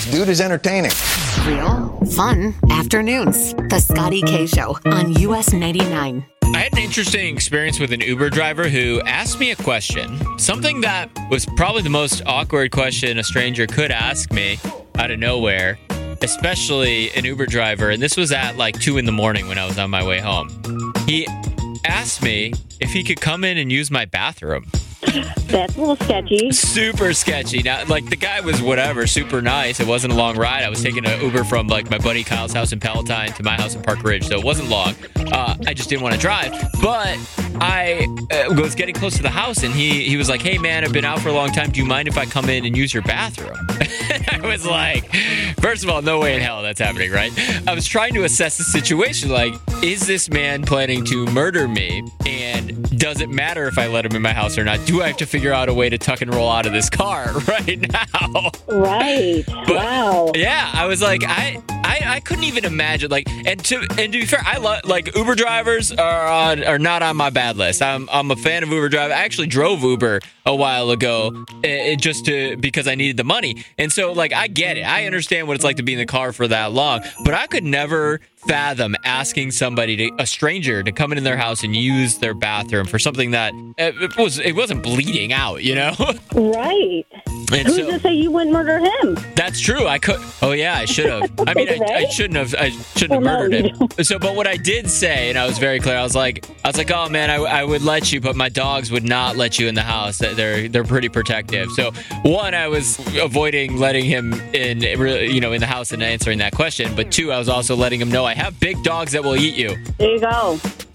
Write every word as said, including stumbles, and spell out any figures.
This dude is entertaining. Real, fun afternoons. The Scotty K Show on U S ninety-nine. I had an interesting experience with an Uber driver who asked me a question, something that was probably the most awkward question a stranger could ask me out of nowhere, especially an Uber driver. And this was at like two in the morning when I was on my way home. He asked me if he could come in and use my bathroom. That's a little sketchy. Super sketchy. Now, like, the guy was whatever, super nice. It wasn't a long ride. I was taking an Uber from, like, my buddy Kyle's house in Palatine to my house in Park Ridge, so it wasn't long. Uh, I just didn't want to drive. But I uh, was getting close to the house, and he, he was like, hey, man, I've been out for a long time. Do you mind if I come in and use your bathroom? And I was like, first of all, no way in hell that's happening, right? I was trying to assess the situation, like, is this man planning to murder me? And does it matter if I let him in my house or not? Do I have to figure out a way to tuck and roll out of this car right now? Right. But, wow. Yeah, I was like, I, I, I couldn't even imagine. Like, and to and to be fair, I love like Uber drivers are on, are not on my bad list. I'm I'm a fan of Uber drivers. I actually drove Uber a while ago, uh, just to because I needed the money. And so, like, I get it. I understand what it's like to be in the car for that long. But I could never fathom asking somebody, to, a stranger, to come into their house and use their bathroom for something that it was it wasn't bleeding out, you know? Right. And Who's so, to say you wouldn't murder him? That's true. I could. Oh yeah, I should have. I mean, I, I shouldn't have. I shouldn't have Well, no, murdered you him. So, but what I did say, and I was very clear. I was like, I was like, oh man, I, I would let you, but my dogs would not let you in the house. They're they're pretty protective. So, one, I was avoiding letting him in, you know, in the house and answering that question. But two, I was also letting him know I have big dogs that will eat you. There you go.